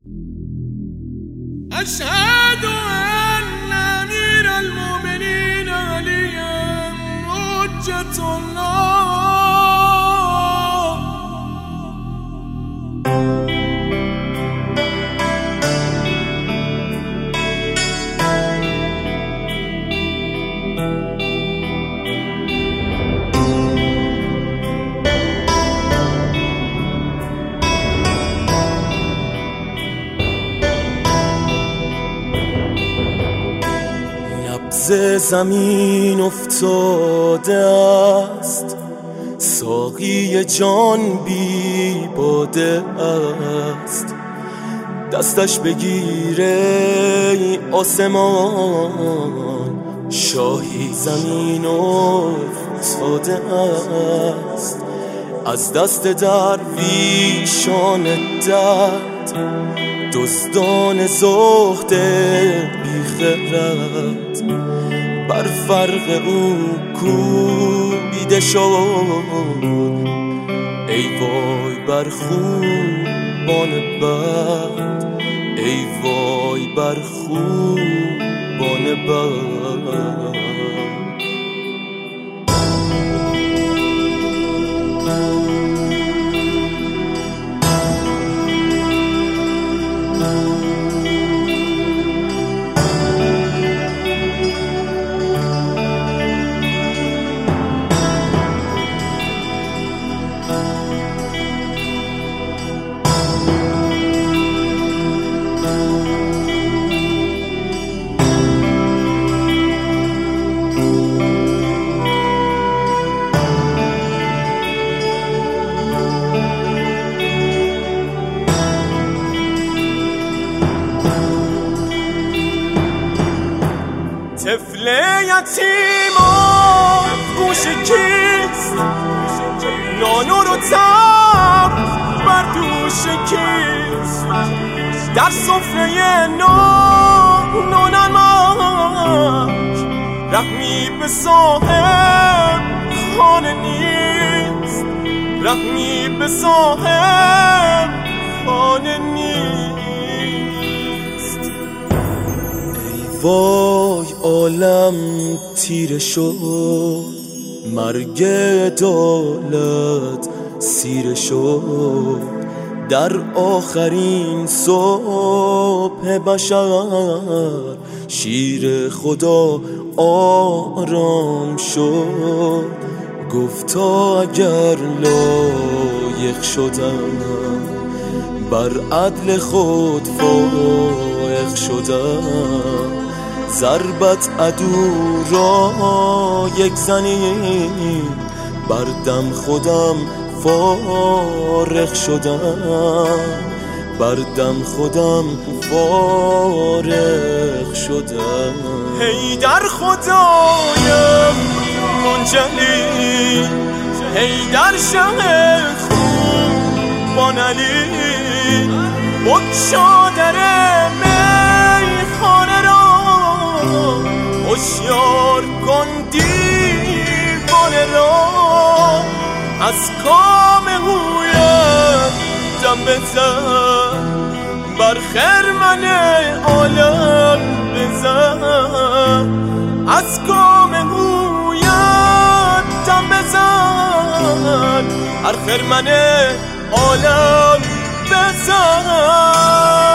أشهد أن أمير المؤمنين علي حجة الله. نبض زمین افتاده است، ساقی جان بی باده است. دستش بگیره ای آسمان، شاهی زمین افتاده است. از دست درویشان درد، دزدان زهد بی خرد، بر فرق او کوبیده شد. ای وای بر خوبان بد، ای وای بر خوبان بد. طفل یتیمان گوش کیست؟ نانو رو تب بر دوش کیست؟ در سفره نونمک رحمی به صاحب خانه نیست، رحمی به صاحب خانه نیست. وای عالم تیره شد، مرگ دولت سیره شد. در آخرین صبح بشر شیر خدا آرام شد. گفتا اگر لایق شدم، بر عدل خود فائق شدم. ضربت عدو را یک زنی، بر دم خودم فارغ شدم، بر دم خودم فارغ شدم. هی در خدایم منجلی، هی در شه خوبان علی. بگشا در میخانه را، هوشیار کن دیوانه را. از کام هویت دم بزن، بر خرمن عالم بزن. از کام هویت دم بزن، بر خرمن عالم بزن.